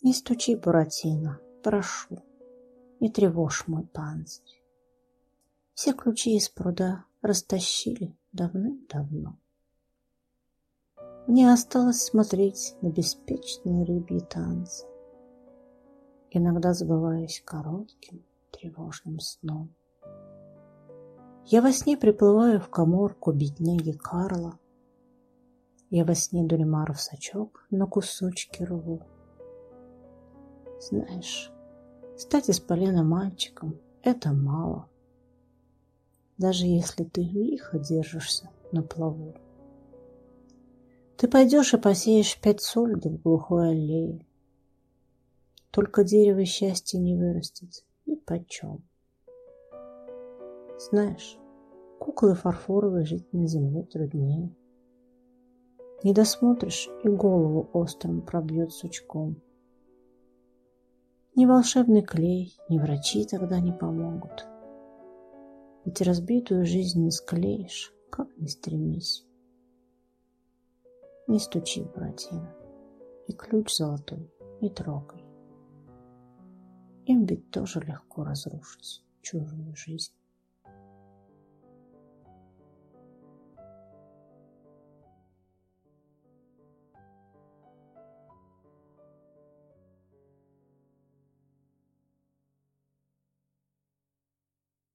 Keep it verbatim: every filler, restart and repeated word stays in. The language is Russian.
Не стучи, Буратино, прошу, не тревожь мой панцирь. Все ключи из пруда растащили давным-давно. Мне осталось смотреть на беспечные рыбьи танцы. Иногда забываюсь коротким тревожным сном. Я во сне приплываю в каморку бедняги Карла. Я во сне Дуримаров сачок на кусочки рву. Знаешь, стать из полена мальчиком — это мало, даже если ты лихо держишься на плаву. Ты пойдешь и посеешь пять сольдов в глухой аллее. Только дерево счастья не вырастет ни почем. Знаешь, куклы фарфоровой жить на земле труднее. Не досмотришь, и голову острым пробьет сучком. Ни волшебный клей, ни врачи тогда не помогут. Ведь разбитую жизнь не склеишь, как ни стремись. Не стучи, Буратино, и ключ золотой не трогай. Им ведь тоже легко разрушить чужую жизнь.